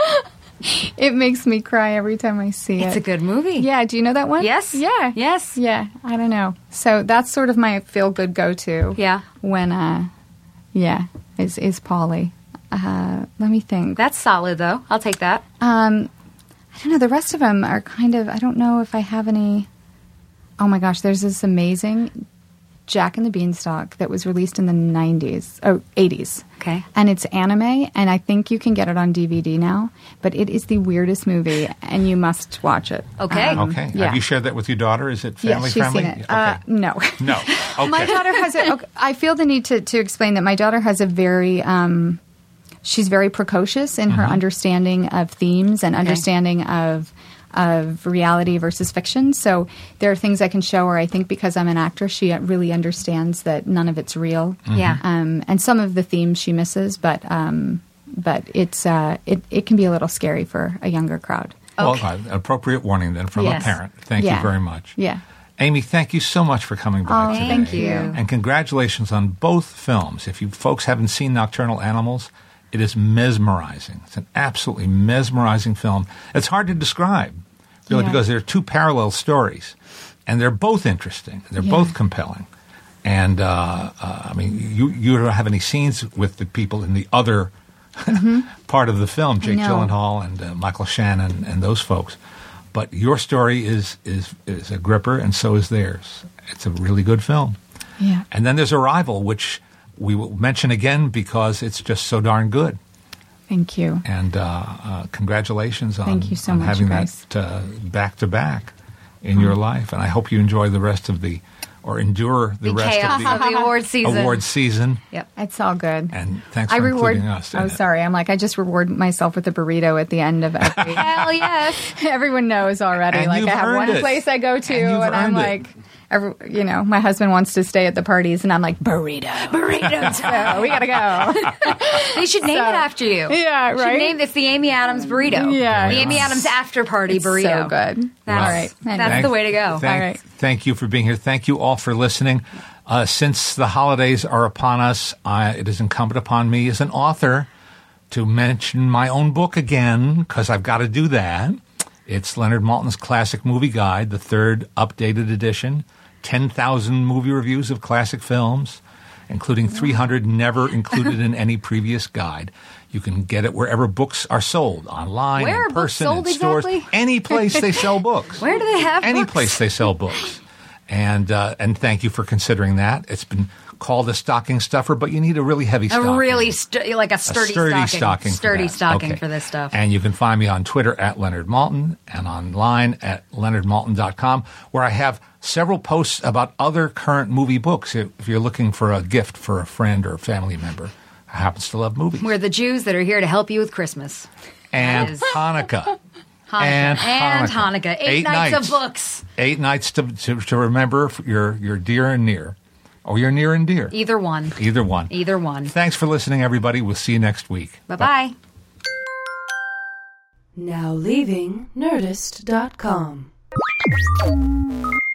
It makes me cry every time I see it. It's a good movie. Yeah, do you know that one? Yes. Yeah. Yes. Yeah, I don't know. So that's sort of my feel good go to. Yeah. When uh yeah, is is Polly. Uh let me think. That's solid, though. I'll take that. Um I don't know, the rest of them are kind of I don't know if I have any. Oh my gosh, there's this amazing Jack and the Beanstalk that was released in the nineties, oh, eighties. Okay. And it's anime, and I think you can get it on D V D now, but it is the weirdest movie, and you must watch it. Okay. Um, Okay. yeah. Have you shared that with your daughter? Is it family yeah, she's friendly? seen it. Okay. Uh, no. no. Okay. My daughter has a. Okay, I feel the need to, to explain that my daughter has a very. Um, she's very precocious in her understanding of themes and understanding of of reality versus fiction. So there are things I can show her. I think because I'm an actor, she really understands that none of it's real. Yeah. Um, and some of the themes she misses, but um, but it's uh, it it can be a little scary for a younger crowd. Well, Okay. uh, appropriate warning then from Yes. a parent. Thank Yeah. you very much. Yeah. Amy, thank you so much for coming by Oh, today. thank you. And congratulations on both films. If you folks haven't seen Nocturnal Animals, it is mesmerizing. It's an absolutely mesmerizing film. It's hard to describe, really, Yeah. because they're two parallel stories. And they're both interesting. They're Yeah. both compelling. And, uh, uh, I mean, you, you don't have any scenes with the people in the other part of the film, Jake No. Gyllenhaal and uh, Michael Shannon and those folks. But your story is, is is a gripper, and so is theirs. It's a really good film. Yeah. And then there's Arrival, which we will mention again because it's just so darn good. Thank you. And uh, uh, congratulations on, Thank you so on much, having Grace. that uh, back to back in your life. And I hope you enjoy the rest of the or endure the, The rest chaos of of the award season. award season. Yep. It's all good. And thanks I for reward. including us. in Oh, it. sorry. I'm like I just reward myself with a burrito at the end of every. Hell yes. Everyone knows already. And like you've I have earned one it. place I go to, And you've and, I'm earned it. like, every, you know, my husband wants to stay at the parties, and I'm like burrito. Burrito So we gotta go. They should name So- it after you. Yeah, Should right? name it's the Amy Adams burrito. Yeah. The Amy Adams after party burrito. So good. That's, All right. That's Anyway. the way to go. Thank, All right. thank you for being here. Thank you all for listening. Uh, since the holidays are upon us, I, it is incumbent upon me as an author to mention my own book again, because I've got to do that. It's Leonard Maltin's Classic Movie Guide, the third updated edition, ten thousand movie reviews of classic films, including three hundred never included in any previous guide. You can get it wherever books are sold, online, Where in are books person, sold in stores, exactly? any place they sell books. Where do they have Any books? place they sell books. And uh, and thank you for considering that. It's been called a stocking stuffer, but you need a really heavy A stocking. really st- like a A sturdy, sturdy stocking, stocking. for sturdy that. stocking Okay. for this stuff. And you can find me on Twitter at Leonard Maltin and online at leonard maltin dot com, where I have several posts about other current movie books if you're looking for a gift for a friend or a family member who happens to love movies. We're the Jews that are here to help you with Christmas. and That is- Hanukkah. Hanukkah. And And Hanukkah. Hanukkah. Eight, Eight nights, nights. of books. Eight nights to, to, to remember your, your dear and near. Or your near and dear. Either one. Either one. Either one. Thanks for listening, everybody. We'll see you next week. Bye-bye. Now leaving Nerdist dot com.